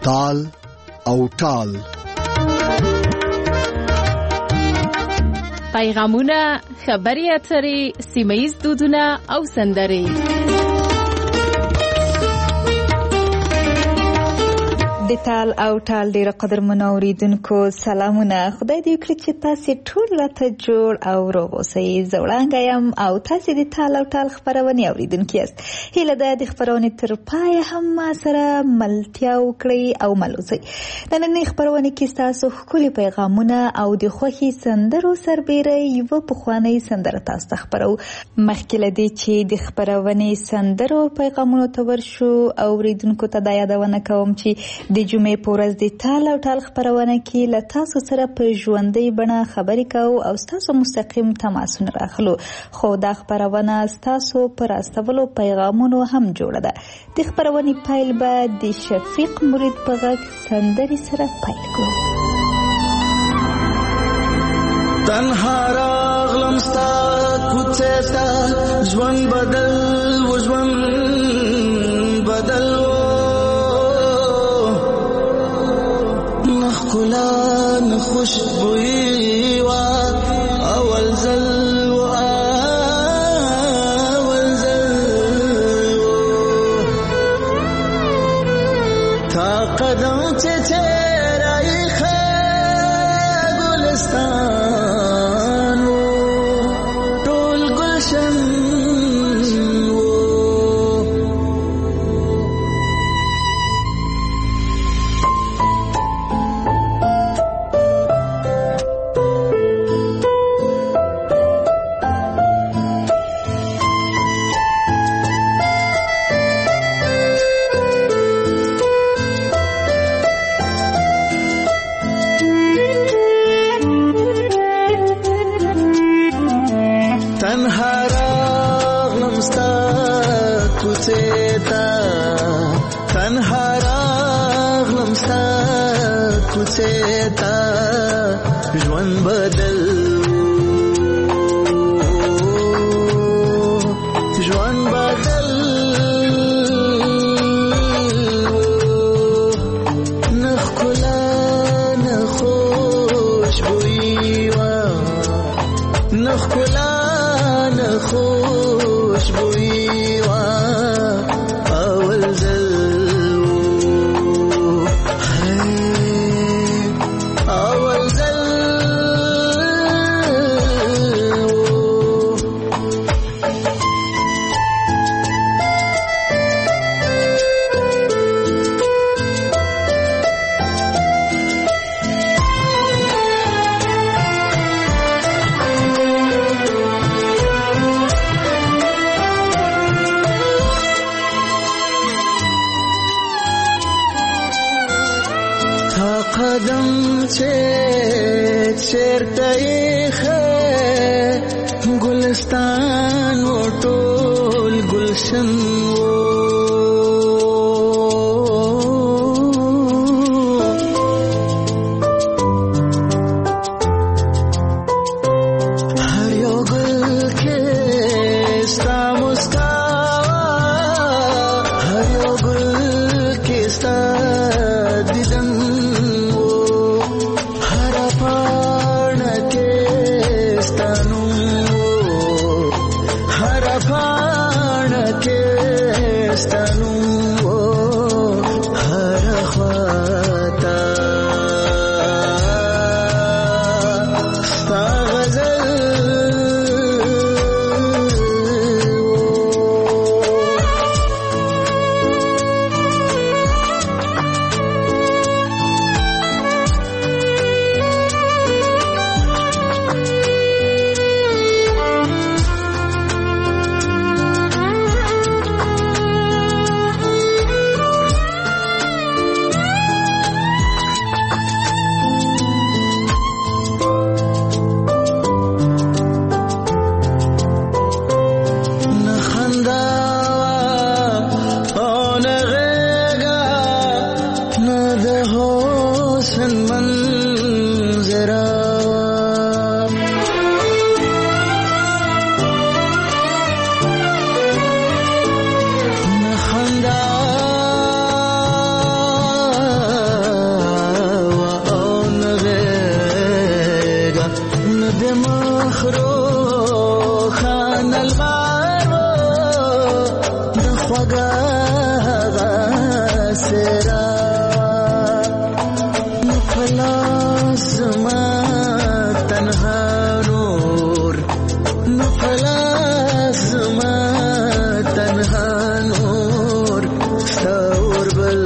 تال او ټال. پیغامونه، خبري اترې، سیمه‌ییز دودونه او سندرې. د تال او ټال ډیره قدرمنو اوریدونکو سلامونه. خدای دې وکړي چې تاسو ټول راته جوړ او روغ اوسئ. زه وړانګه یم او تاسو د تال او ټال خبرونه اوریدونکي یاست. هیله ده د خبرونې تر پای هم ما سره ملتیا وکړئ او مل اوسئ. نننۍ خبرونه کې تاسو ښکلي پیغامونه او د خوښي سندرو سربیره یوه پخوانۍ سندره تاسو ته خبرو. مخکې له دې چې د خبرونې سندرو پیغامونو ته ورشو، اوریدونکو ته دا یادونه کوم چې د جمعې په ورځ د تال او ټال خبرونه کې له تاسو سره په ژوندۍ بڼه خبرې کوو او تاسو مستقیم تماسونه راخلو. خو دا خبرونه تاسو پر استولو پیغامونو هم جوړه ده. د خبرونې پیل به د شفیق مرید په غږ سندرې سره پیل کړو. تنها راغلم ستا کوڅې ته، ژوند بدل و ژوند بدل و، نه ښکلا نه خوشبویي وه اول ځل و اول ځل و، تا قدم چې تیرایي ښه ګلستان و ټول گلشن و. تنها راغلم ستا کوڅې ته، تنها راغلم ستا کوڅې ته، ژوند بدل ژوند بدل نه ښکلا نه خوشبویي وه، نه ښکلا نه خوشبویي وه اول ځل و، اول ځل قدم چې چیرته ایښی ګلستان و ټول گلشن و، هر یو ګل کې ستا مسکا وه، هر یو ګل کې ستا دیدن هغه سرا نفلاس ما تنها نور نفلاس ما تنها نور ستور بل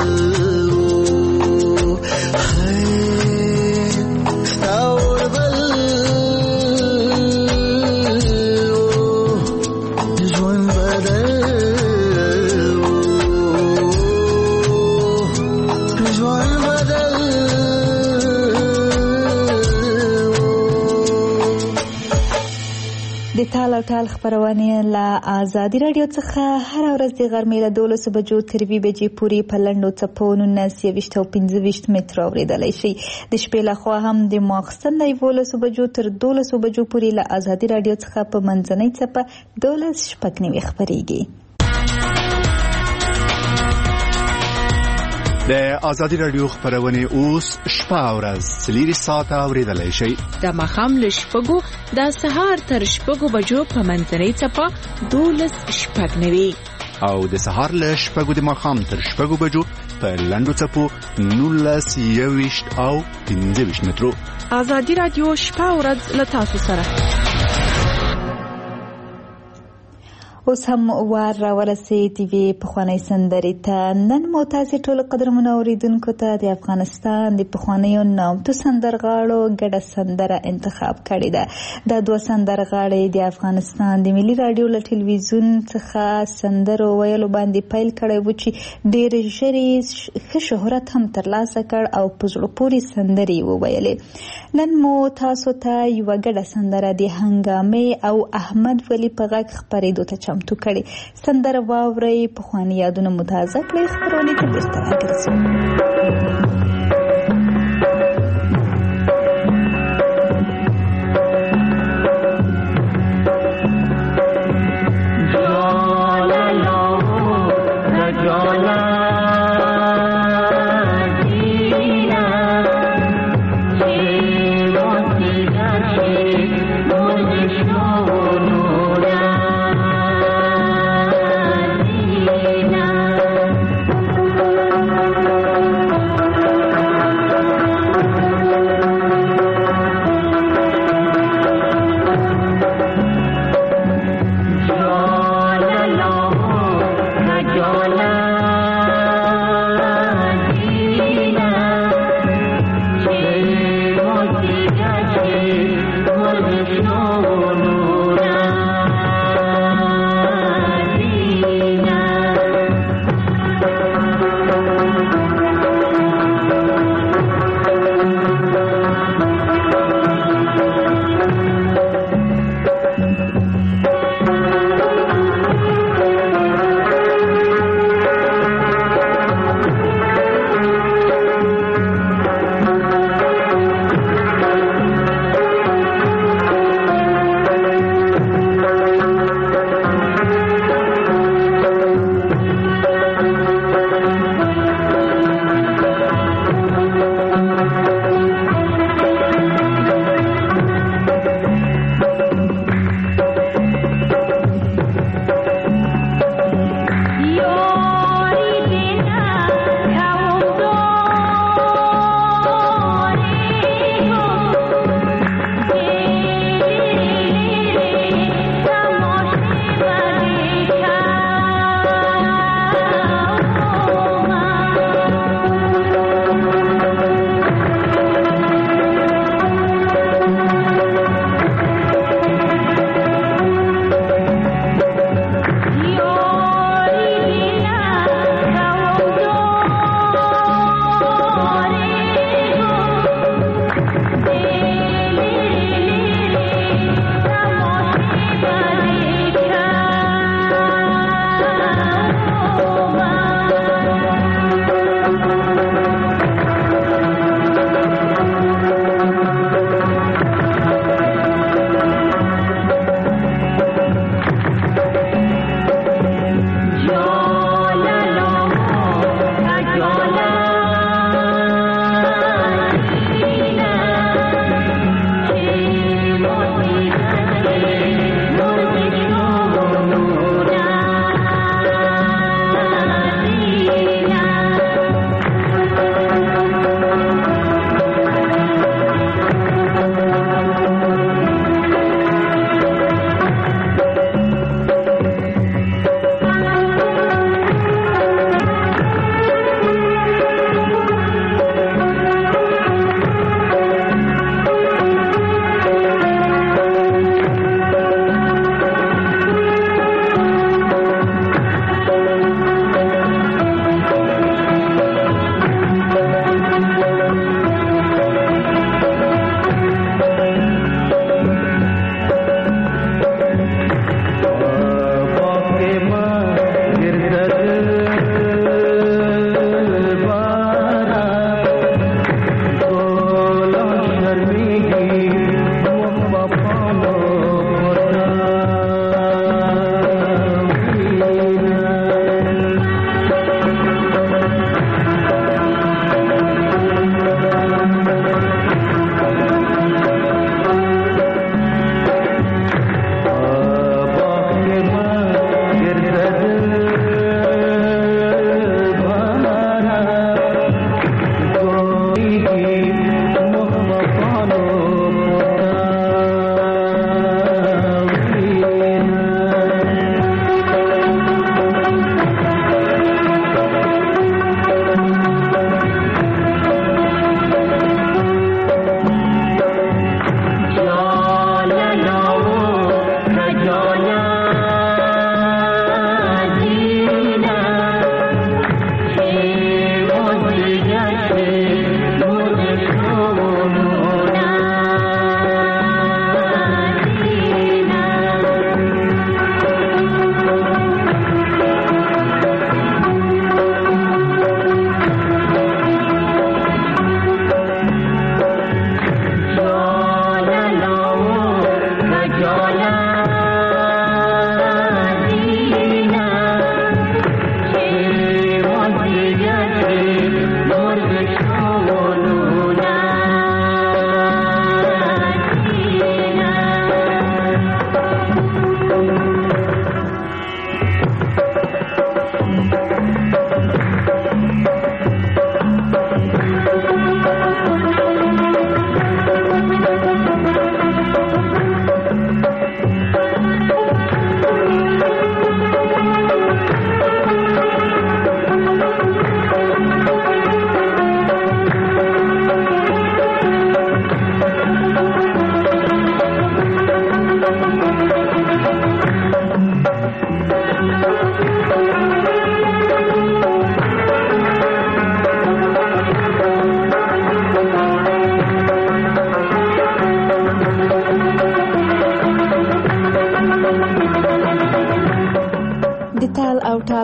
د تال او ټال خبرونه له آزادي رادیو څخه هر ورځ د غرمې له 12 بجو تر 2 بجې پورې په لنډو څپو 19 او 25 متر اوریدلای شي. د شپې له خوا هم د ماخستن د 11 بجو تر 12 بجو پورې له آزادي رادیو څخه په منځنۍ څپه 12 شپږ خبريږي. د آزادي رادیو خبرونه اوس شپه ورځ 3 ساعته اوریدلای شي. د ماښام له شپږو د سهار تر شپږو بجو په منځنۍ څپه 12 شپږ او د سهار له شپږو د ماښام تر شپږو بجو په لنډو څپو 19 او 15 مترو. آزادي رادیو شپه ورځ له تاسو سره. اوس هم وار را ورسید وی پخوانی سندرې ته. نن مو تاسې ټول قدرمنو اوریدونکو ته د افغانستان د پخوانیو نامتو سندرغاړو ګډه سندره انتخاب کړې ده. دا دوه سندرغاړي د افغانستان د ملي رادیو له ټلویزیون څخه سندرو ویلو باندې پیل کړی و چې ډېر ژر ښه شهرت هم ترلاسه کړ او په زړه پورې سندرې وویلې. نن مو تاسو ته یوه ګډه سندره د هنګامې او احمد ولی په غږ خپرېدو ته چمتو کړي. سندره واورئ، پخواني یادونه مو تازه کړئ، خپرونې ته بېرته راګرځو.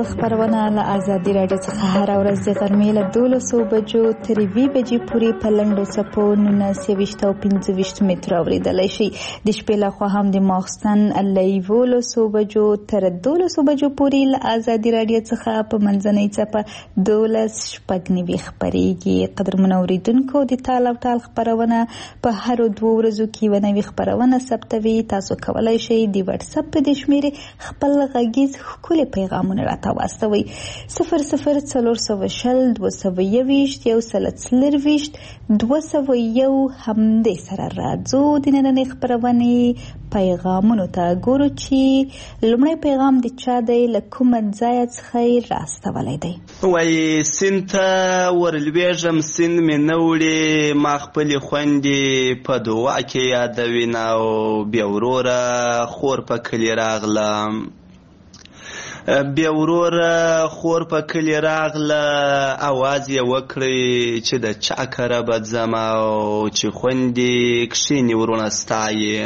خبرونه له ازادي راډیو څخه هر ورځ د غرمې له 12 بجو تر 2 بجې پورې په لنډو څپو 19 او 25 متر اوریدلای شي. د شپې له خوا هم د ماخستن له 11 بجو تر 12 بجو پورې له ازادي راډیو څخه په منځنۍ څپه 12:09 خبريږي. قدرمن اوریدونکو د تال او ټال خبرونه په هر 2 ورځو کې ونوي خبرونه ثبتوي. تاسو کولای شئ د واتس اپ په شمیره خپل غږیز ښکلي پیغامونه راته واستوئ. 004020 221 201 همدې سره راځو. د نننۍ خبرونې پیغامونو ته ګورو چې لومړی پیغام د چا دی، له کومه ځایه څخه یې راستولی دی. وایي سیند ته ورلوېږم سیند مې نه وړي، ما خپلې خوندې په دعا کې یادوینه او بیا وروره خور په کلي راغله، بیا وروره خور په کلي راغله، اواز یې وکړی چې د چا کره به ځم او چې خوندې کښېني ورونه ستایي،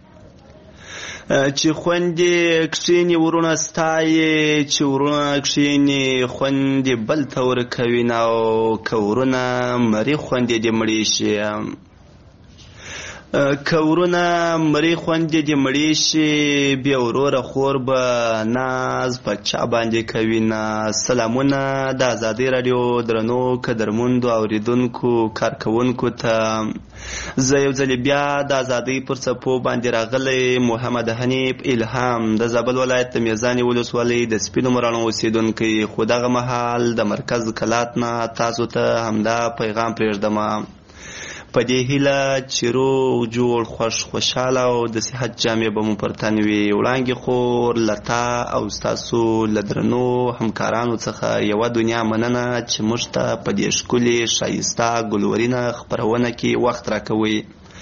چې خوندې کښېني ورونه ستایي، چې ورونه کښېني خوندې بل ته ورکوینه او که ورونه مري خوندې دې مړې شي، کورونه مری خوندې دې مړې شي، بیا وروره خور به ناز په چا باندې کوي نه. سلامونه د ازادۍ راډیو درنو قدرمندو اوریدونکو کارکوونکو ته. زه یو ځلې بیا د ازادۍ پر څپو باندې راغلی محمد حنیف الهام د زابل ولایت د میزانې ولسوالۍ د سپینو مراڼو اوسېدونکی، خو دغه مهال د مرکز کلات نه تاسو ته همدا پیغام پرېږدم په دې هیله چې روغ جوړ خوشحاله او د صحت جامې به مو پر تن وي. وړانګې خور لتا او ستاسو له درنو همکارانو څخه یوه دنیا مننه چې موږ ته په دې ښکلې ښایسته ګلورینه خپرونه کې وخت راکوئ.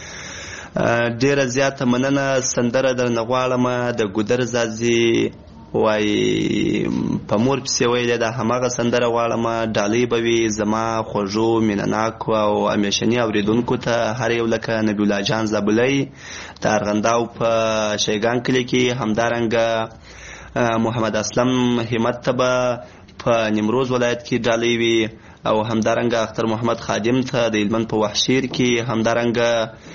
ډېره زیاته مننه. سندره درنه غواړمه د ګودر زازي وایي په مور پسې ویلې ده، هماغه سندره غواړمه. ډالۍ به وي زما خوږو مینهناکو او همیشني اوریدونکو ته، هر یو لکه نبی الله جان زابلی د ارغنداو په شیګان کلي کې، همدارنګه محمد اسلم همت ته به په نیمروز ولایت کې ډالۍ وي، او همدارنګه اختر محمد خادم ته د هلمند په وحشیر کې، همدارنګه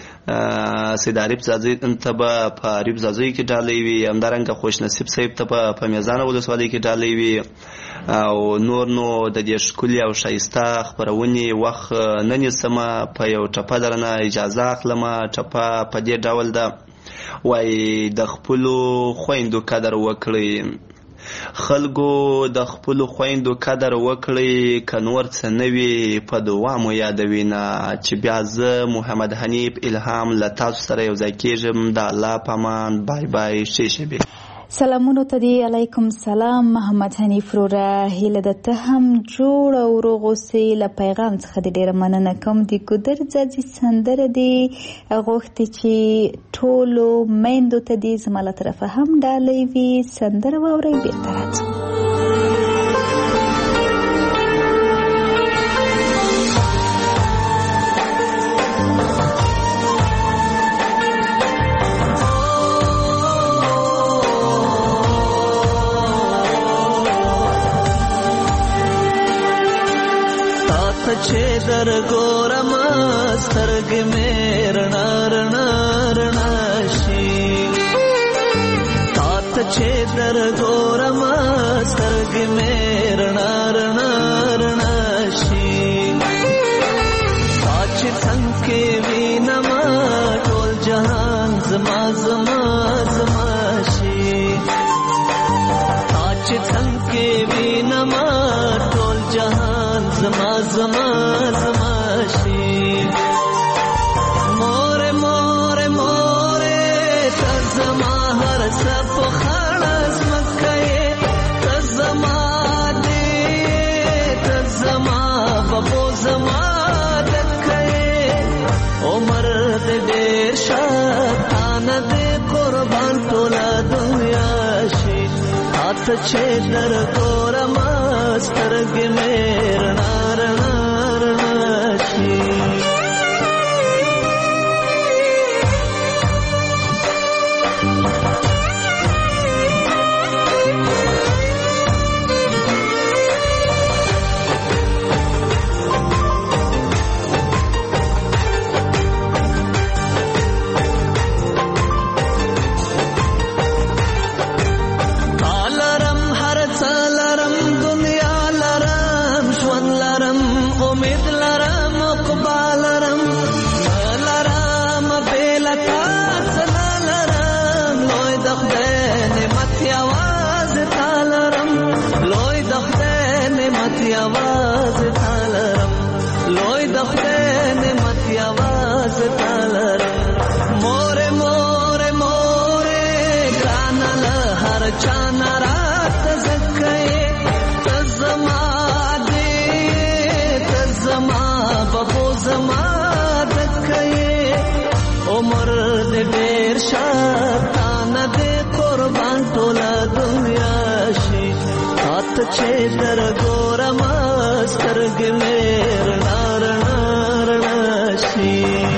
سید عارف زازی ته به په عارف زازی کې ډالۍ وي، همدارنګه خوش نصیب صاحب ته به په میزانه ولسوالۍ کې ډالۍ وي، او نور نو د دې ښکلي او ښایسته خپرونې وخت نه نیسمه. په یو ټپه درنه اجازه اخلمه. ټپه په دې ډول ده، وایي د خپلو خویندو قدر وکړئ، خلکو د خپلو خویندو قدر وکړئ، که نور څه نه وي په دعا مو یادوینه. چې بیا زه محمد حنیف الهام له تاسو سره یو ځای کېږم. د الله په امان. بای بای. ښې شپې. سلامونو ته دی. علیکم سلام محمد حنیف وروره، هیله ده ته هم جوړ او روغ اوسې. له پیغام څخه د ډېره مننه کوم. د ګودر ځاځي سندره دی غوښتې چې ټولو میندو ته دی زما له طرفه هم ډالۍ وي. سندره واورئ، بېرته راځو. چې در ګورم سترګې مې رڼا رڼا رڼا شي، تا ته چې در ګورم سترګې مې رڼا رڼا رڼا شي، تا چې څنګ کې وینم ټول جهان زما زما زما شي، تا چې څنګ کې وینم ټول جهان زما زما زما شي. مور مور مور ته زما هر څه په خړه ځمکه یې، ته زما دې ته زما ببو زما ډکه یې، عمر دې ډېر شه تانه دې قربان ټوله دنیا شي، تا ته چې در ګورم سترګې مې رڼا رڼا رڼا شي. امید لرم اقبال لرم لرم بیلتا سلا لرم لوی د خدای نعمت یوازې تا لرم لوی د خدای نعمت یوازې تا لرم لوی د خدای نعمت یوازې تا لرم مورې مورې مورې ګرانه له هر چا نه راته ځکه یې ته زما دې ته زما ببو زما ځکه یې عمر دې ډېر شه تا نه دې قربان ټوله دنیا شي تا ته چې در ګورم سترګې مې رڼا رڼا رڼا شي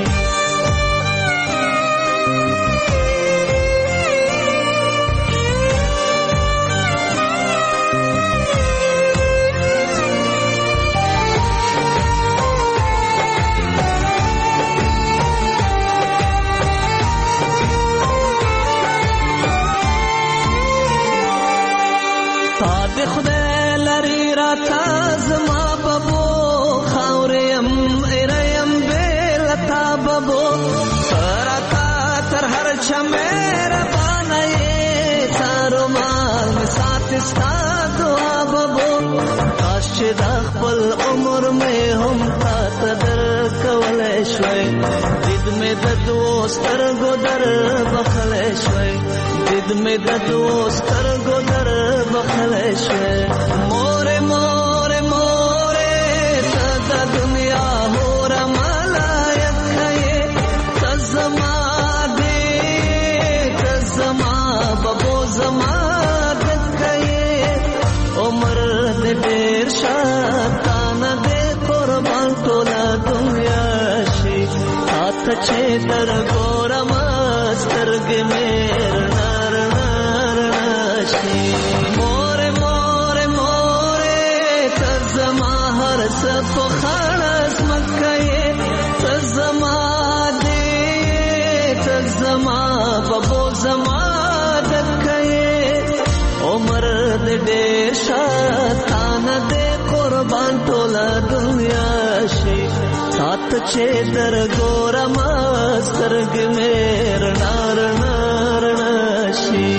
خدای لري راته زما ببو خاوریم ایریم بیلتا ببو راته تر هر چا مهربانه یې تارو مال مې ساتي ستا دعا ببو کاش چې دا خپل عمر مې هم تا ته درکولی شوی دید مې د دوو سترګو در بخلی شوی دید مې د دوو سترګو در بخلی شوی مورې مورې مورې ته د دنیا هوره ملایکه یې ته زما دې ته زما ببو زما دکه یې عمر دې ډېر شه تا نه دې قربان ټوله دنیا شي تا ته چې در ګورم سترګې مې رڼا رڼا رڼا شي مورې مورې مورې ته زما هر څه په خړه ځمکه یې ته زما دې ته زما ببو زما دکه یې عمر دې ډېر شه تا نه دې قربان ټوله دنیا شي تا ته چې در ګورم سترګې مې رڼا رڼا رڼا شي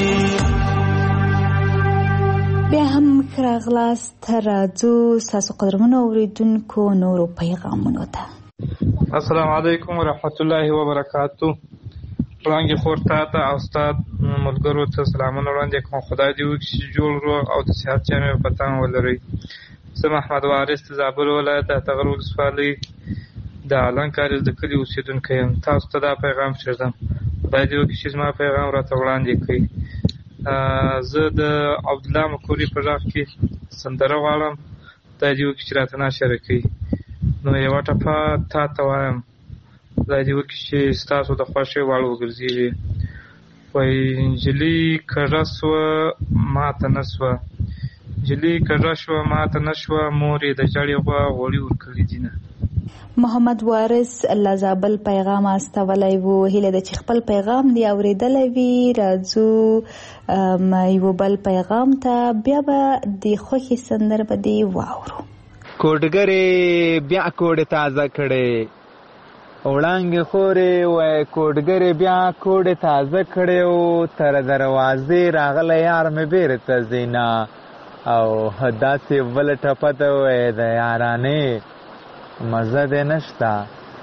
بیا هم راغلاست راځو ستاسو قدرمنو اورېدونکو نورو پیغامونو ته السلام علیکم ورحمت الله وبرکاتو وړانګې خور تا ته او استاد ملګرو ته سلامونه وړاندې کوم خدای دې وکړي چې جوړ روغ او د صحت جامې په تن ولرئ زه محمد وارث د زابل ولایت د تغر ولسوالۍ د الان کاریز د کلي اوسېدونکی یم تاسو ته دا پیغام پرېږدم خدای دې وکړي چې زما پیغام راته وړاندې کړئ زه د عبدالله مکوري په غږ کې سندره غواړم خدای دې وکړي چې راته ناشره کړي نو یوه ټپه تا ته وایم خدای دې وکړي چې ستاسو د خوښې وړ وګرځېږي وایي نجلۍ کږه سوه ماته نه سوه نجلۍ کږه شوه ماته نه شوه مور یې د ژړې غوا غوړي ورکړي دینه محمد وارث الله زابل پیغام استولی وو هیله ده چې خپل پیغام دی اوریدلی وي راځو یو بل پیغام ته بیا به د خوښې سندره به دې واورو کوډګرې بیا کوډې تازه کړې وړانګې خورې وای کوډګرې بیا کوډې تازه کړې او تر دروازې راغلی یار مې بیرته ځینا او داسې بله ټپه ته وای د یارانې مزه دې نشته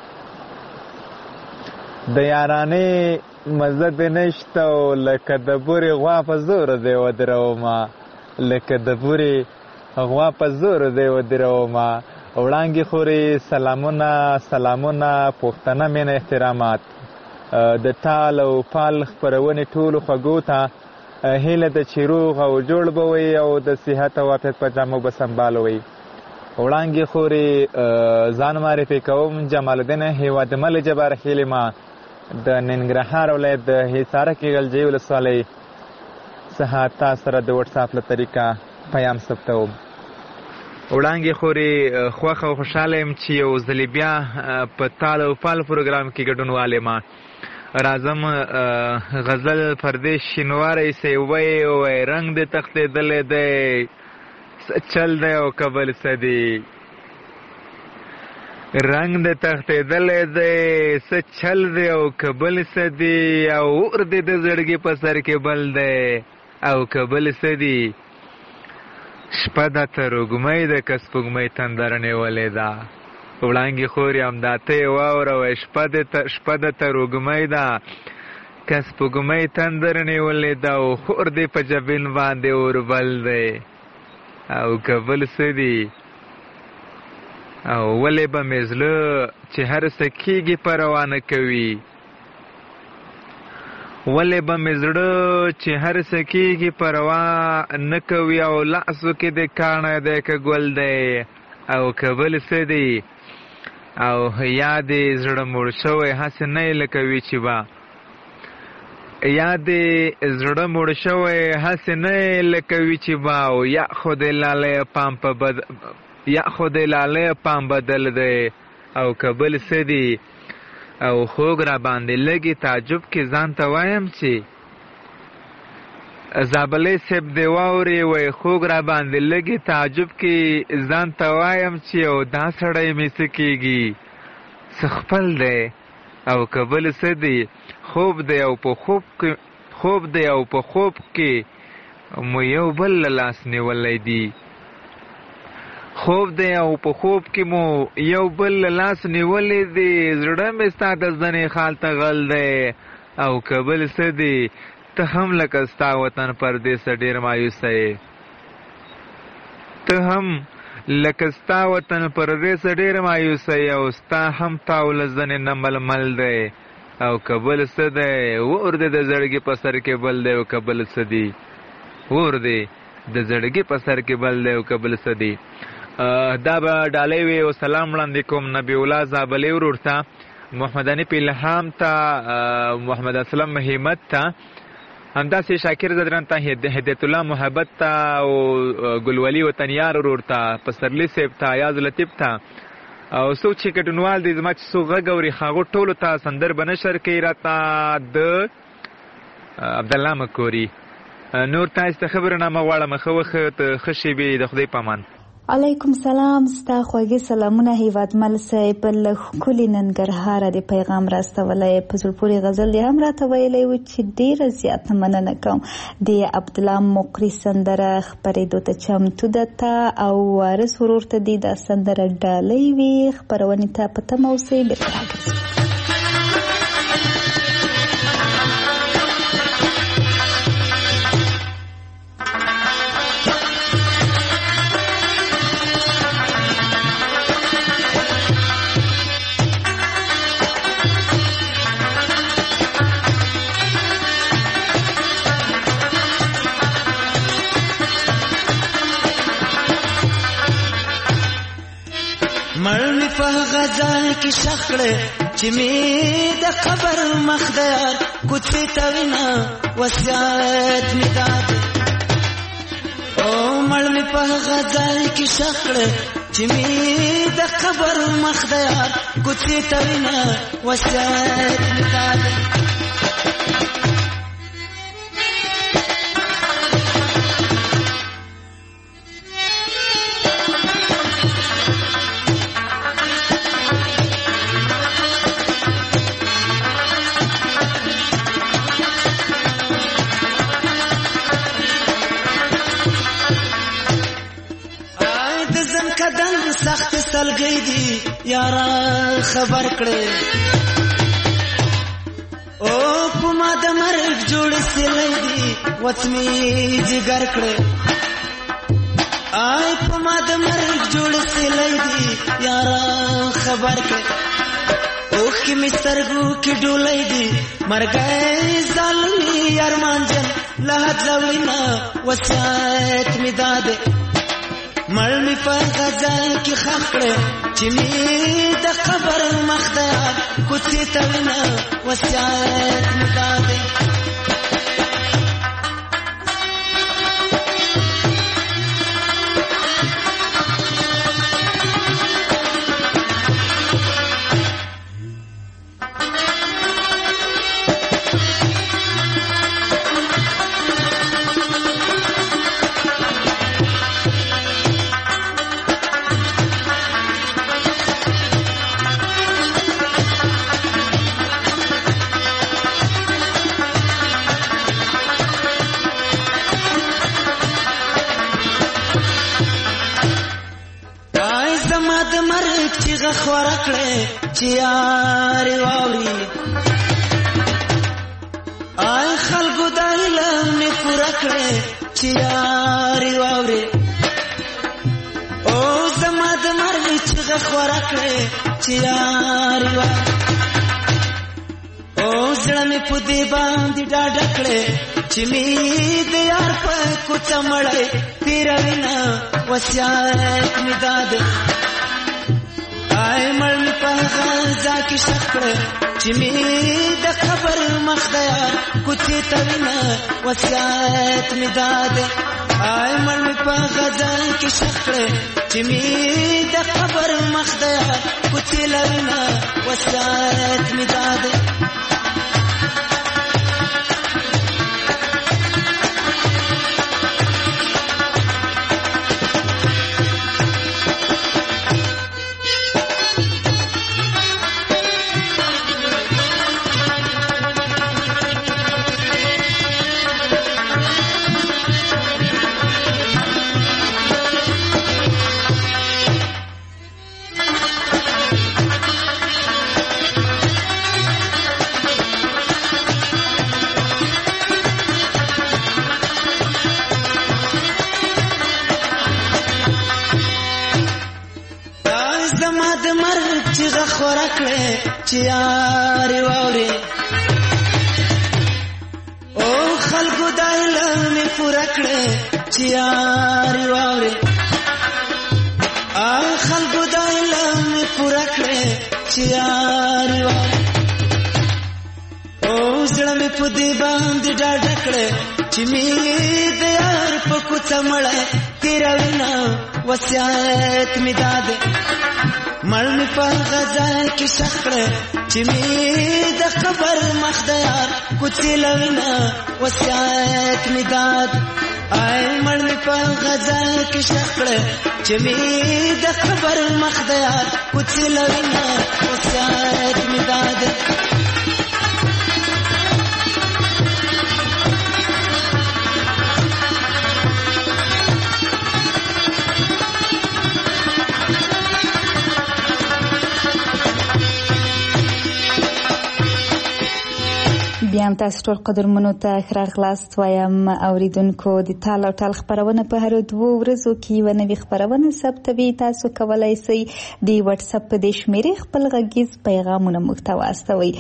د یارانې مزه دې نشته او لکه د بورې غوا په زور دې ودرومه لکه د بورې غوا په زور دې ودرومه وړانګې خورې سلامونه سلامونه پښتنه مینه احترامات د ټال او پال خپرونې ټولو خوږو ته هیله ده چې روغ او جوړ به وئ او د صحت او عافیت په جامو به سنبال وئ وړانګې خورې ځان معرفي کوم جمال الدین هیواد مل جبار خیلما د ننګرهار ولایت د حصار کې غلجۍ ولسوالۍ څخه تا سره د وټساپ له طریقه پیام ثبتوم وړانګې خورې خوښ او خوشحاله یم چې یو ځلې بیا په تال او پال پروګرام کې ګډونوال یم راځم غزل پردیس شینواری سیوی وی رنگ دې تښتېدلی دی چل دی او کبل څه دی رنگ د تختیدلې دی څه چل دی او کبل څه دی او اور دی د زړګي په سر کې بل دی او کبل څه دی شپه ده تر وږمۍ د که سپوږمۍ تندر نیولې ده وړانګې خورې همداته یې واوروئ شپه ده تر وږمۍ ده که سپوږمۍ تندر نیولې ده او خور دی په جبین باندې اوربل دی او کبل څه دی او ولې به مې زړه چې هر څه کېږي پروا نه کوي ولې به مې زړه چې هر څه کېږي پروا نه کوي او لاسو کې د کاڼی دی که ګل دی او که بل څه دی او یا دې زړه مړ شوی هسې نه یې لکوي چې به یا دې زړه مړ شوی هسې نه یې لکوي چې به او یا خو د لالی پام په یا خو د لالی پام بدل دی او که بل څه دی او خوږ را باندې لږې تعجب کې ځان ته وایم چې زابلې صاحب دې واورې وی خوږ را باندې لږې تعجب کې ځان ته وایم چې او دا سړی مې څه کېږي څه خپل دی او که بل څه دی خوب دی او په خوب کې مو یو بل له لاس نیولی دی خوب دی او په خوب کې مو یو بل له لاس نیولی دی زړه مې ستا د زنې خال ته غل دی او که بل څه دی ته هم لکه ستا وطن پردیسه ډېر مایوسه یې ته هم لکه ستا وطن پردیسه ډېر مایوسه یې او ستا هم تاو له زنې نه ململ دی او که بل څه دی اور دی د زړګي په سر کې بل دی او که بل څه دی اور دی د زړګي په سر کې بل دی او که بل څه دی دا به ډالۍ وي او سلام وړاندې کوم نبی الله زابلې ورور ته محمد انیف الهام ته محمد اسلم همت ته همداسې شاکر زدران ته هدایت الله محبت ته او ګلولي وطنیار ورور ته پسرلي صاحب ته ایاز لطیف ته او څوک چې ګډونوال دي زما چې څوک غږ اوري هغو ټولو ته سندر به نشر کوي راته د عبدالله مکوري نور تاسو ته خبرنامه غواړم ښه وخت ښه شېبې د خدای په امان علیکم سلام ستا خوږې سلامونه هیوادمل صاحب له ښکلي ننګرهاره د پیغام راستولی په زړه پورې غزل یې هم راته ویلی و چې ډېره زیاته مننه کوم د عبدالله مقري سندره خپرېدو ته چمتو ده ته او وارث ورور ته دې دا سندره ډالۍ وي خپرونې ته په تمه اوسئ بېرته راګرځو غزال کی شخړه چې می د قبر مخدار کوڅه توینا وصیت می داد او مړ می په غزال کی شخړه چې می د قبر مخدار کوڅه توینا وصیت می داد سخت سلګي دي یارا خبر کړي او پما د مرګ جوړ سلې دي وڅمي جګر کړي آی پما د مرګ جوړ سلې دي یارا خبر کړي او کې مسترګو کې ډولې دي مرګي ظالمي ارمان جن له ځولینا وصیت می داده مړ می په غزل کې خښ کړې چې می د قبر مخدار کوڅې ته وینا وصیت می داده د مرګ چیغه خوره کړې چې یارې واوري آی خلکو د علم مې پوره کړې چې یارې واوري او زما د مرګ چیغه خوره کړې چې یارې واوري او زړه مې په دې باندې ډاډه کړې چې مې د یار په کوڅه مړی تېروي نه وصیت مې دا دی آی مړ مې په غزا کې ښخ کړه چې مې د قبر مخ د یار کوڅې ته وینه وصیت مې دا دی آی مړ مې په غزا کې ښخ کړه چې مې د قبر مخ د یار کوڅې له وینه وصیت مې دا دی خوره کړې چې یارې واورې او خلکو د علم مې پوره کړې چې یارې واورې خلکو د علم مې پوره کړې چې یارې واورې او زړه مې په دې باندې ډاډه کړې چې مې د یار په کوڅه مړی تېروي نه وصیت مې دا دی مړ مې په غزا کې ښخ کړه چې مې د قبر مخ د یار کوڅې له وینه وصیت مې دا دی آی مړ مې په غزا کې ښخ کړه چې مې د قبر مخ د یار کوڅې له وینه وصیت مې دا دی بیا هم تاسو ټول قدرمنو ته ښه راغلاست وایم اوریدونکو د تال او ټال خپرونه په هرو 2 ورځو کې یوه نوې خپرونه ثبتوي تاسو کولی شئ د وټساپ په دې شمېرې خپل غږیز پیغامونه موږ ته واستوئ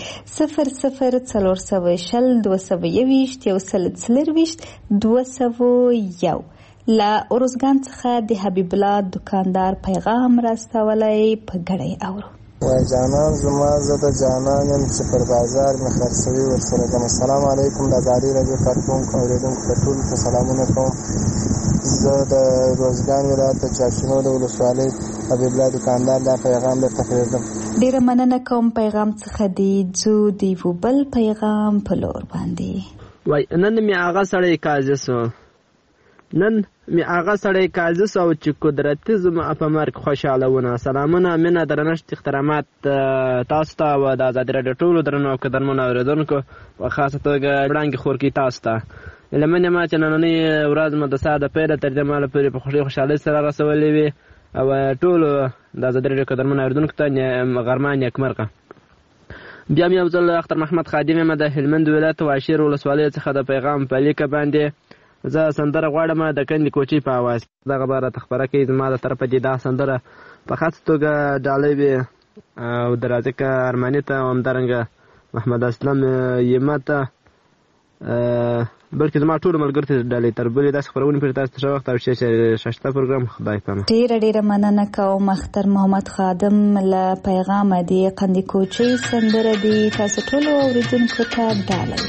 00401421 له ارزګان څخه د حبیب الله دکاندار پیغام راستولی په ګډه اورو وای جانان زما زه د جانان یم چې پر بازار مې خرڅوي ورسره ځم. السلام علیکم د ازادي راډیو کارکوونکو اورېدونکو ته ټولو ته سلامونه کوم. زه د روزګان ولایت د چاشنو د ولسوالۍ حبیب الله دکاندار دا پیغام درته پرېږدم. ډېره مننه کوم پیغام څخه دی ځو د یو بل پیغام په لور باندې. وای نن مې هغه سړی قاضي سو نن می هغه سړی قاضي سو چې قدرتي زما په مرګ خوشاله ونه. سلامونه مینه درنښت احترامات تاسو ته او د ازادي راډیو ټولو درنو قدرمنو اورېدونکو په خاصه توګه وړاندې خورکي تاسو ته لمنې ما چې نننۍ ورځ مو د ساعت د پیله تر دې مهاله پورې په خوشحالۍ سره رسولې وي او ټولو د ازادي راډیو قدرمنو اورېدونکو ته غرمه نیکمرغه. بیا مې یو ځل اختر محمد خادم یم د هلمند ولایت واشیر ولسوالۍ څخه د پیغام په لیکه باندې زه سندره غواړم د کندې کوچي په اواز دغه باره تخبره کوي زما د طرفه دې دا سندره په خاصه توګه ډالۍ وي او د رازق ارماني ته همدارنګه محمد اسلم یمه ته بلکې زما ټولو ملګرو ته ډالۍ تر بلې داسې خپرونې پرې تاسو ته ښه وخت او شاشته پروګرام خدای پامه. ډېره مننه کوم اختر محمد خادم له پیغامه د کندې کوچي سندره دی تاسو ټولو اورېدونکو ته ډالۍ.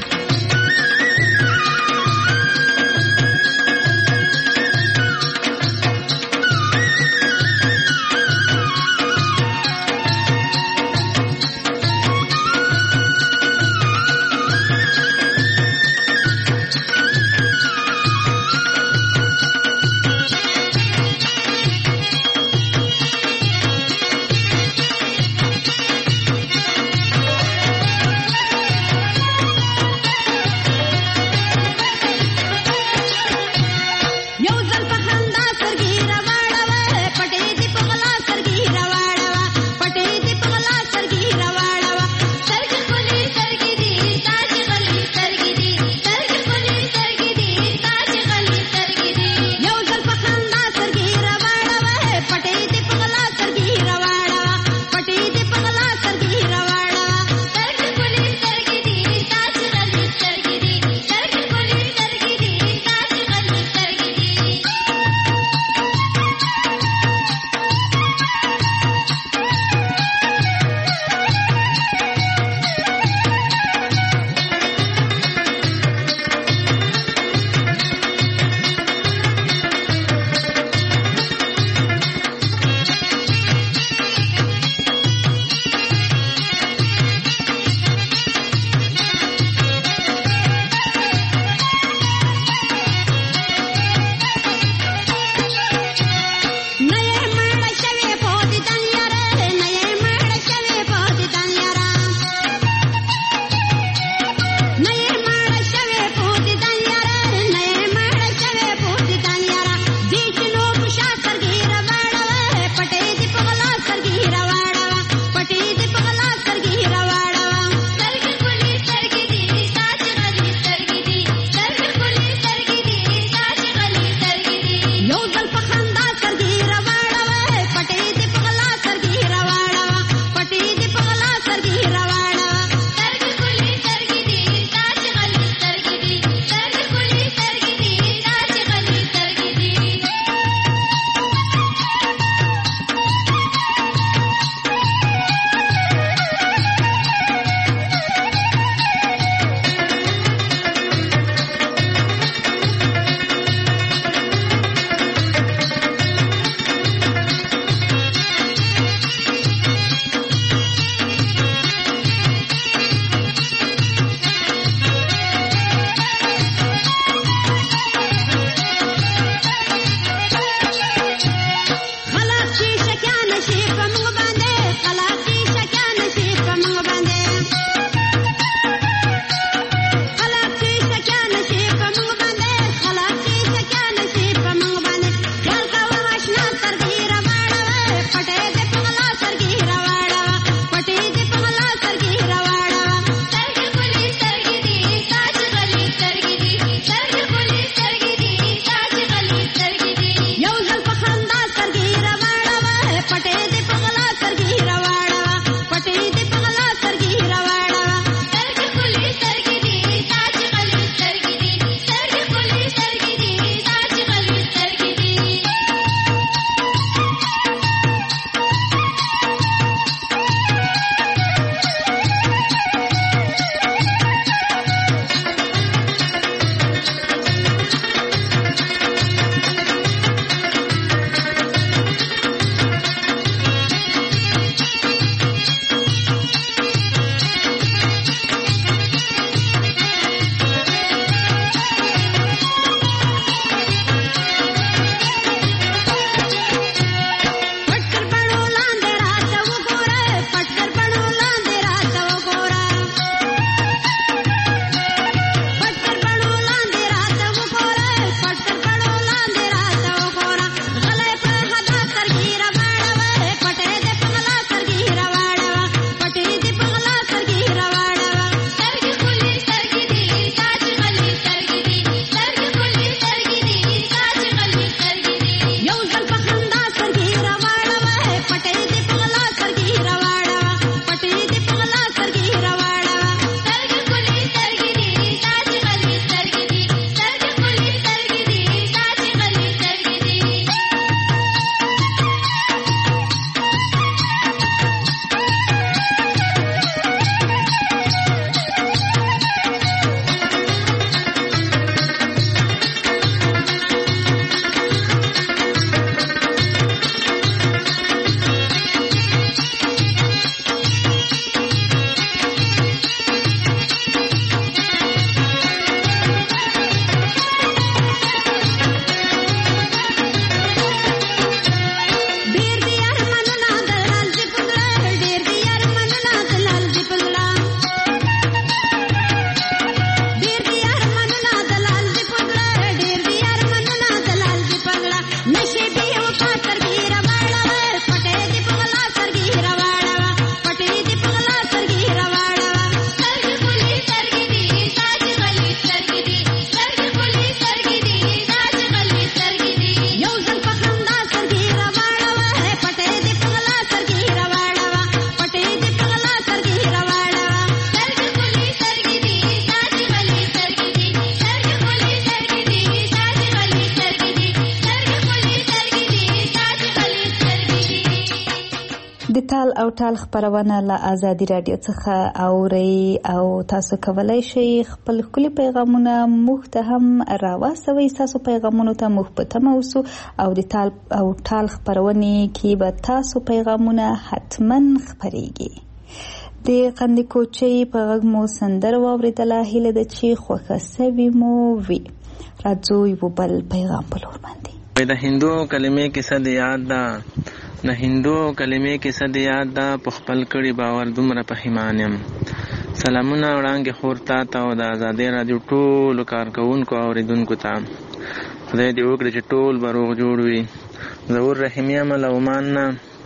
د تال او ټال خپرونه له آزادي رادیو څخه اورئ او تاسو کولی شئ خپل ښکلي پیغامونه موږ ته هم راواستوئ. ستاسو پیغامونو ته موږ په تمه اوسو او د تال او ټال خپرونې کې به تاسو پیغامونه حتما خپریږي. د قندې کوچۍ په غږ مو سندره واورېدله. هیله ده چې خوښه سوي مو وي. راځو یو بل پیغام په لور باندې. د هندو کلمې کیسه د یاد ده، د هندو کلمې کیسه د یاد ده، په خپل کړي باور دومره پښیمان یم. سلامونه وړاندې خور تا ته او د آزادۍ راډیو ټولو کارکوونکو او اوریدونکو ته. خدای دې وکړي چې ټول به روغ جوړ وي. ظهور رحیمي یم له عمان نه.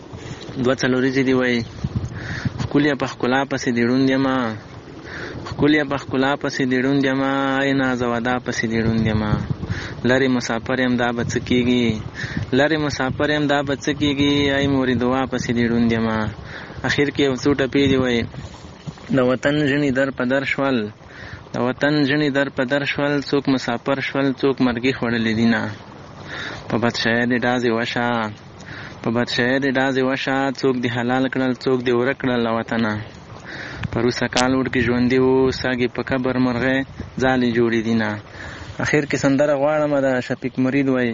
2 ورځې دي وایي ښکلې په ښکلا پسې دې ړوند یمه، ښکلې په ښکلا پسې دې ړوند یمه، ای نازودا پسې دې ړوند یمه. لرې مسافر یم دا به څه کېږي، لرې مسافر یم دا به څه کېږي، ای مورې دعا پسې دې ړوند یمه. اخر کې یو څو ټپې دي وایي د وطن ژڼې در په در شول، د وطن ژڼې در په در شول، څوک مسافر شول څوک مرګي خوړلې دینه. په بدشایه دې ډازې وشه، په بدشایه دې ډازې وشه، څوک دې حلال کړل څوک دې ورک کړل له وطنه. پروسه کال وړکې ژوندي وو ساګې په قبر مرغۍ ځالې جوړې دینه. اخر کې سندره غواړم د شفیق مرید وای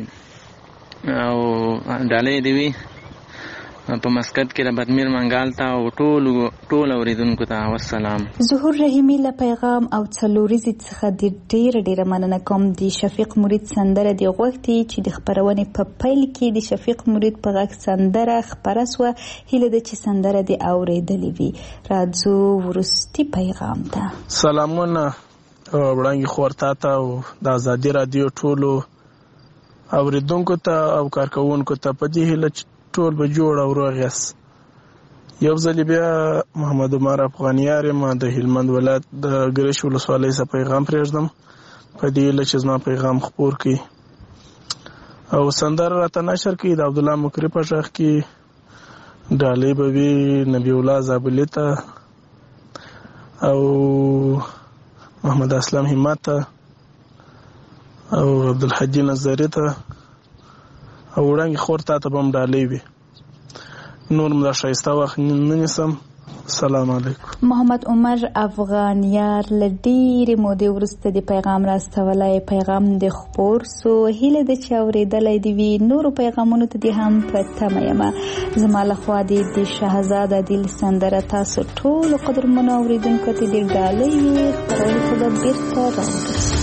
او ډالۍ دی وی په مسکت کې د بدمیر منګال ته او ټول اوریدونکو ته والسلام. ظهور رحیمي له پیغام او څلوريزې څخه ډېره مننه کوم. د شفیق مرید سندره دی غوښتي چې د خپرونې په پیل کې د شفیق مرید په غږ سندره خپره سوه. هیله ده چې سندره دی اوریدلې وي. راځو وروستي پیغام ته. سلامونه وړاندې خور تا ته او د آزادي رادیو ټولو اوریدونکو ته او کارکوونکو ته په دې هیله چې ټول به جوړ او روغ یاست. یو ځل بیا محمد عمر افغانیار یم د هلمند ولایت د ګرش ولسوالۍ څخه پیغام پرېږدم په دې هیله چې زما پیغام خپور کړي او سندره راته نشر کړي. د عبدالله مکري په غږ کې ډالۍ به وي نبی الله زابلي ته او محمد اسلام همت او عبدالحجي نظری ته او وړاندې خور تا ته به هم ډالۍ وي. نور م دا ښایسته وخت نه نیسم. السلام علیکم. محمد عمر افغانیار له ډېرې مودې وروسته د پیغام راستولی. پیغام د خپور سو. هیله ده چې اورېدلی دې وي. نورو پیغامونو ته دې هم په تمه یمه. زما لخوا دې د شهزاد عادل سندره تاسو ټولو قدرمنو اورېدونکو ته دې ډالۍ وي. خپرونې خو به بېرته راوګرځي.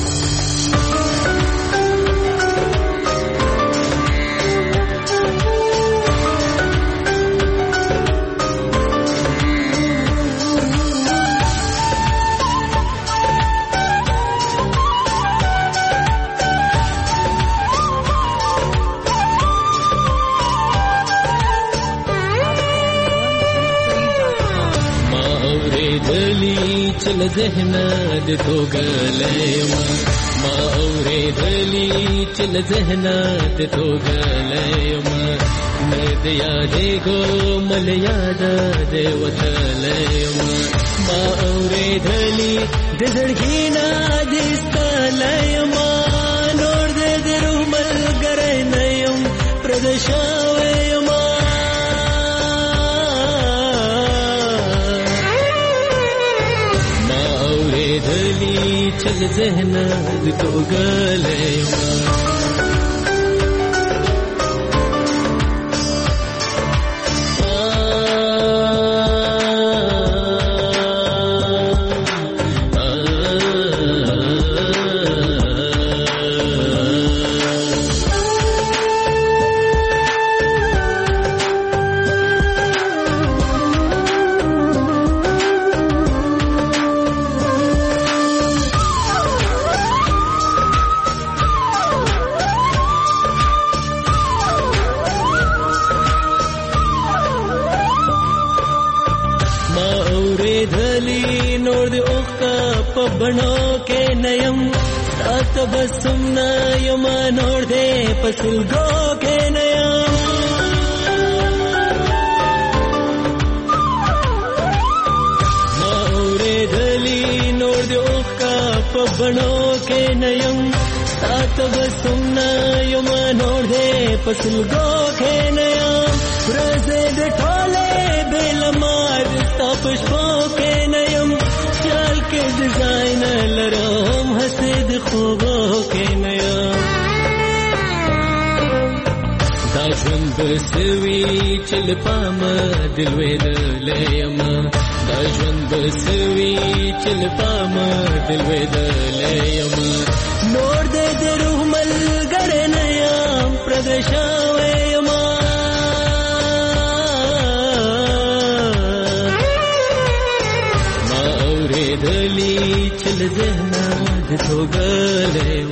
چل ذهن د توګلېما ما اورېدلې چل ذهن د توګلېما مې د یادې ګومل یاد د وتلېما ما اورېدلې د زړګي نه د ستلېما نور د روح ملګری نه یم پردشاوېما چل ذهن د توګلېما بڼو کې نیم راته بسم نه یم نور دې پسلګو کې نیم ما اورېدلې نور دې اوښکه په بڼو کې نیم راته بسم نه یم نور دې پسلګو کې نیم ورځې دې ټولې پشپو کې نیم خیال کې ډیزاین لرم هسې د خوبو کې نیم دا ژوند بسوي چې له پامه دل ویدلی یم دا ژوند بسوي چې له پامه دل ویدلی یم نور دې د روح ملګری نه یم پردی شوی یم ما اورېدلي چې له ذهنه د توږلی یم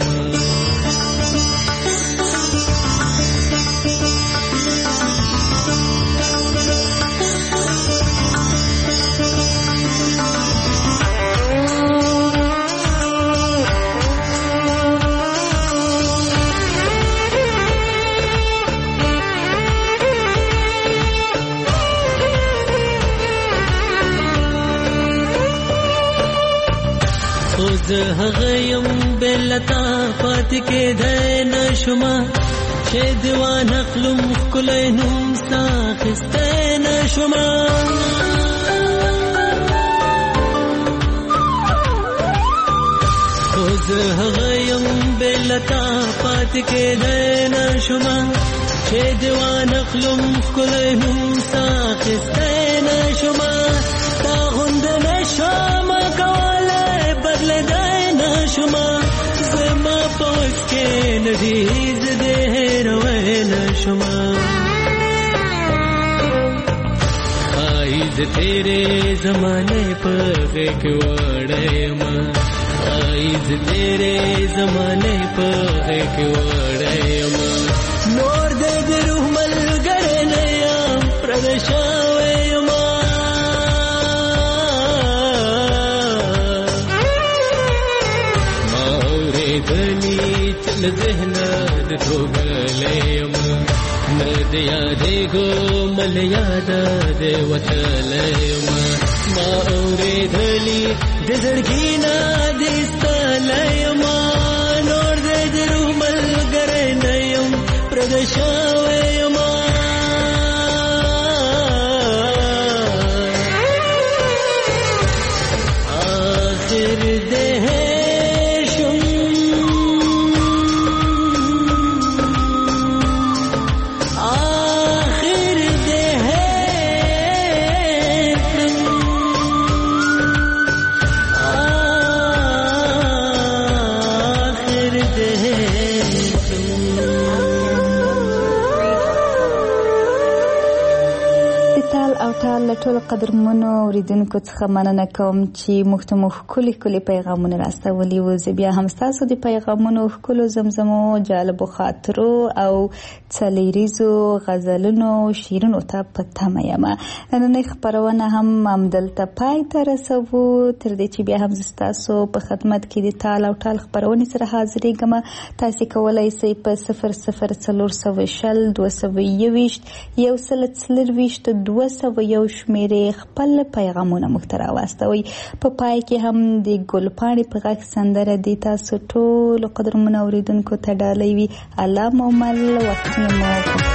زه هغه یم بېلتا پاتې کېدی نه شومه چې دیوان اخلم ښکلی نوم ستا اخیستی نه شومه خو زه هغه یم بېلتا پاتې کېدی نه شومه چې دیوان اخلم ښکلی نوم ستا اخیستی نه شومه ستا غوندې نه شومه کولی بدلېدی نه شومه زما په وس کې نه دي زه دې هېروی نه شومه ښایي زه تېرې زمانې په غېږ کې وړی یم ښایي زه تېرې زمانې په غېږ کې وړی یم نور دې د روح ملګری نه یم پردی شوی یم له ذهنه د توږلی یم نه د یادېږو مل یاده د وتلی یم ما اورېدلي د زړګي نه د ایستلی یم نور دی د روح ملګری نه یم پردی شوی یم آخر دی له ټولو قدرمنو اوریدونکو څخه مننه کوم چې موږ ته مو ښکلي پېغامونه راستولي وو زه بیا هم ستاسو د پیغامونو ښکلو زمزمو جالبو خاطرو او څلیریزو غزلونو شعرونو ته په تمه یم نننۍ خپرونه هم همدلته پای ته رسوو تر دې چې بیا هم زه ستاسو په خدمت کې د تال او ټال خپرونې سره حاضرېږم تاسې کولی سئ په 0040 221 140 شمیرې خپل پیغامونه موږ ته راواستوئ په پای کې هم د ګلپاڼې په غږ سندره د تاسو ټولو قدرمنو اوریدونکو ته ډالۍ وي الله مو مل وختونه مو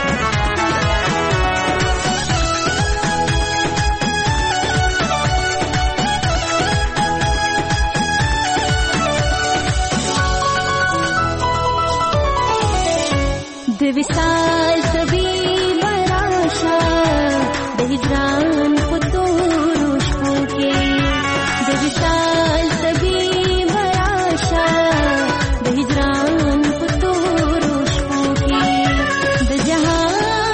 د وصال سبي براشه د هجران په تورو شپو کې د وصال سبي براشه د هجران په تورو شپو کې د جهان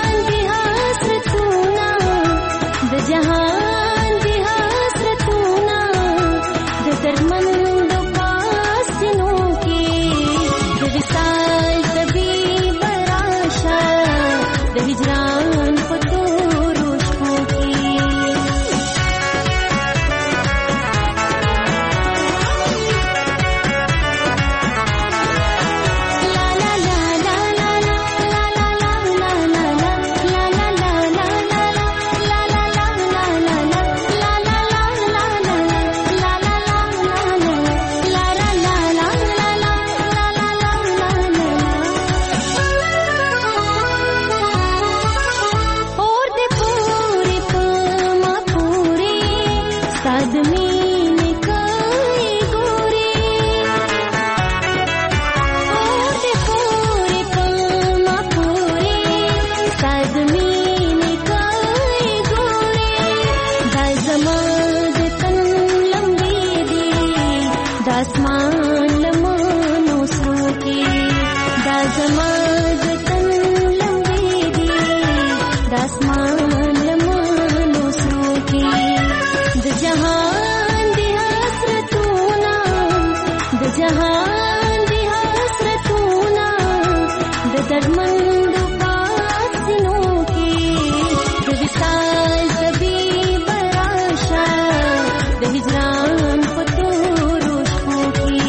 جهان دی حسرتونه د جهان دی حسرتونه د دردمندو پاسینو کې د وصال طبیب راشه د هجران په تورو شپو کې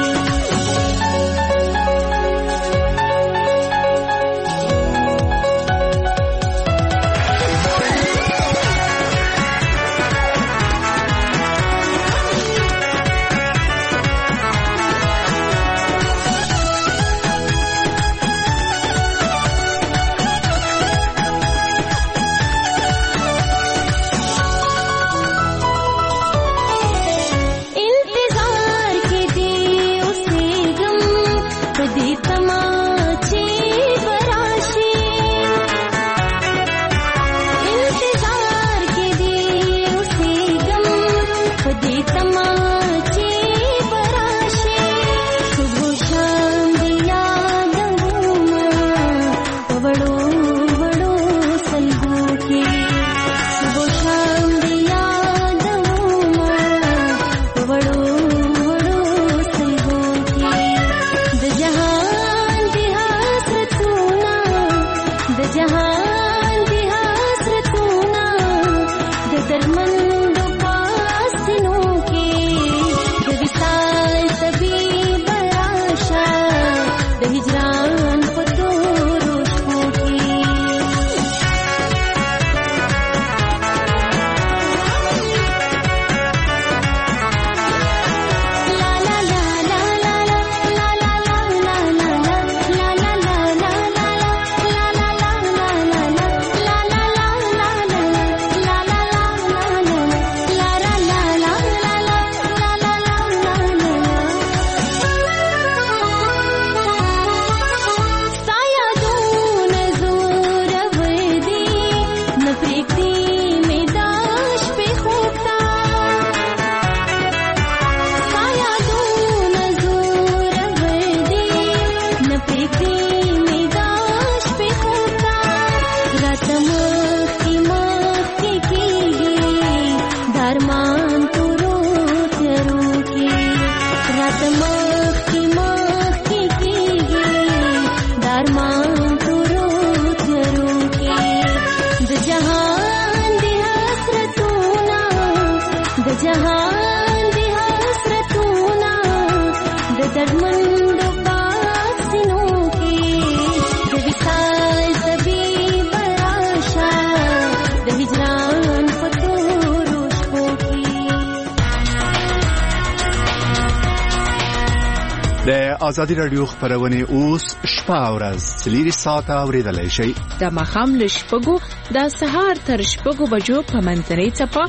ازادي رادیو خبرونه اوس شپه او ورځ 3 ساعته اوریدلای شي د مخام له شپږو د سهار تر شپږو بجو په منځنۍ څپه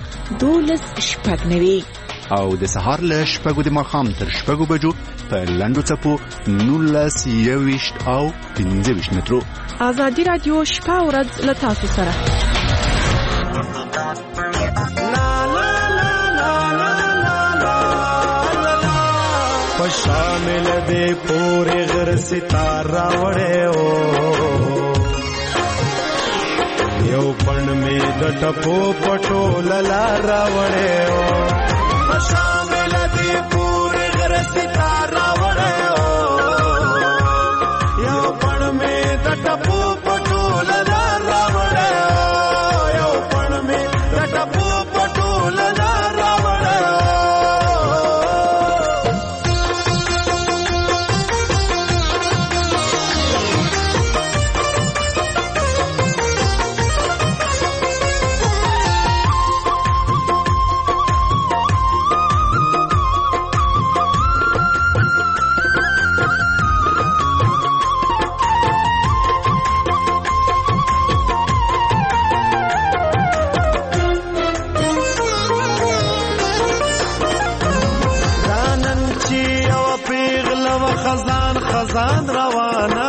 12 شپږ نوي او د سهار له شپږو د مخام تر شپږو بجو په لندو څپو 19 او 15 مترو. ازادي رادیو شپه او ورځ له تاسو سره. شامل دے پورے غر ستارہ وڑے او یو پن میں دٹپو پٹو للارا وڑے او شامل دے پورے غر ستارہ وڑے او یو پن میں دٹپو پٹو للارا وڑے او یو پن میں دٹپو پٹو للارا وڑے او خزان روانا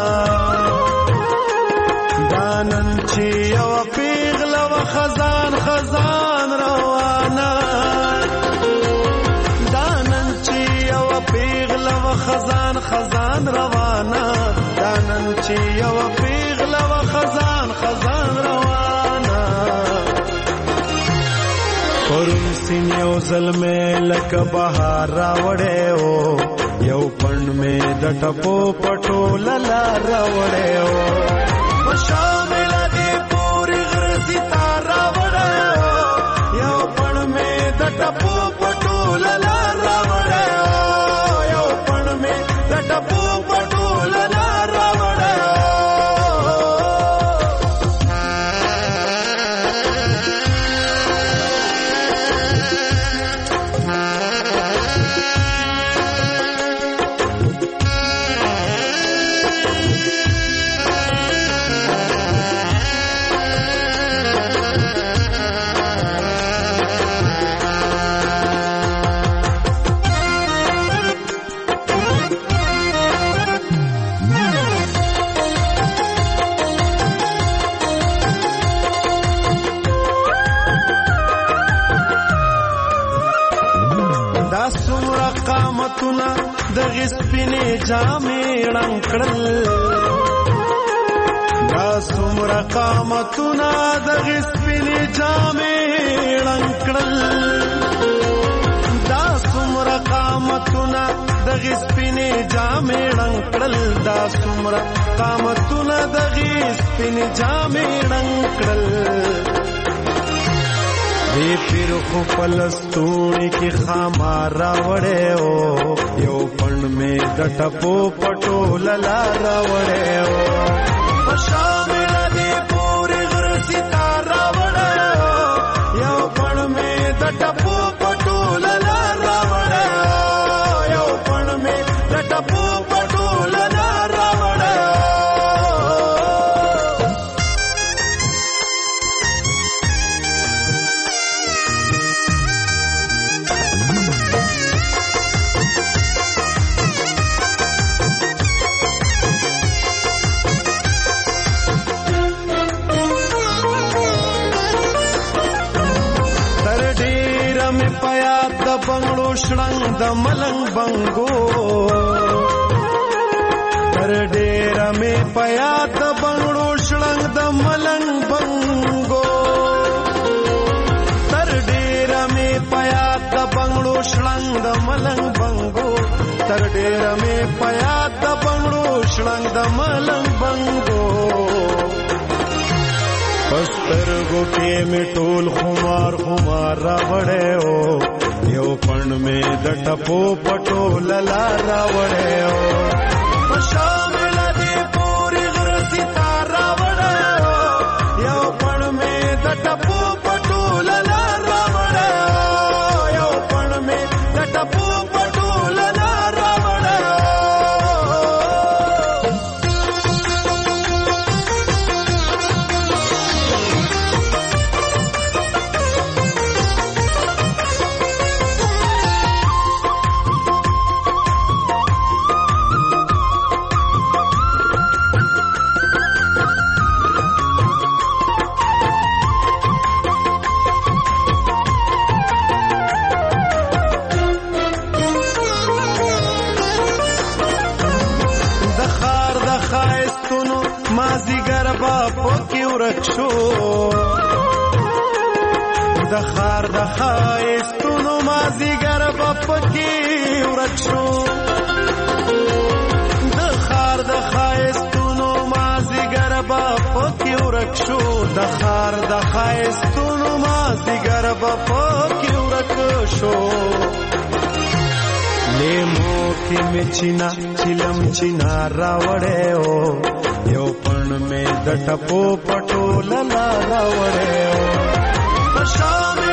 دانن چی او پیغل و خزان روانا دانن چی او پیغل و خزان روانا دانن چی او پیغل و خزان روانا پرون حسین یو ظلمې لکه بهار راوړی و یو پڼ مې د ټپو پټو للار راوړی و په شامل دې پورې غر ستار راوړی و یو پڼ مې د ټپو پټو للار راوړی و یو پڼ مې د ټپو پټو للار راوړی و دغه سپینې جامې ړنګ کړل دا څومره قامتونه دغه سپینې جامې ړنګ کړل دا څومره قامتونه دغه سپینې جامې ړنګ کړل دا څومره قامتونه دغه سپینې جامې ړنګ کړل دی پیر خو پلستونی کی خامار راوڑے ہو یو پن میں دٹپو پٹو للا راوڑے ہو شامل دی پوری غر ستار راوڑے ہو یو پن میں دٹپو پٹو للا راوڑے ہو یو پن میں دٹپو پٹو للا راوڑے ہو بنگلو شړنګ د ملنګ بنګو تر ډیر مې پیا د بنگلو شړنګ د ملنګ بنګو تر ډیر مې پیا د بنگلو شړنګ د ملنګ بنګو تر ډیر مې پیا د بنگلو شړنګ د ملنګ بنګو پسترګو کې مې ټول خمار خمار راوړې او یو پڼ میں د ټپو پټو للا راوړې او په شامل دې پوری غر ستار راوړې او یو پڼ میں د ټپو پټو للا راوړې او یو پڼ میں د ټپو پټو للا راوړې شو د خار د خایستونو مازیګر پکې ورک شو د خار د خایستونو مازیګر پکې ورک شو د خار د خایستونو مازیګر پکې ورک شو لیمو کې مچینا چلم چینا راوړې او یو پن میں د ټپو پټو للا راوړې او شام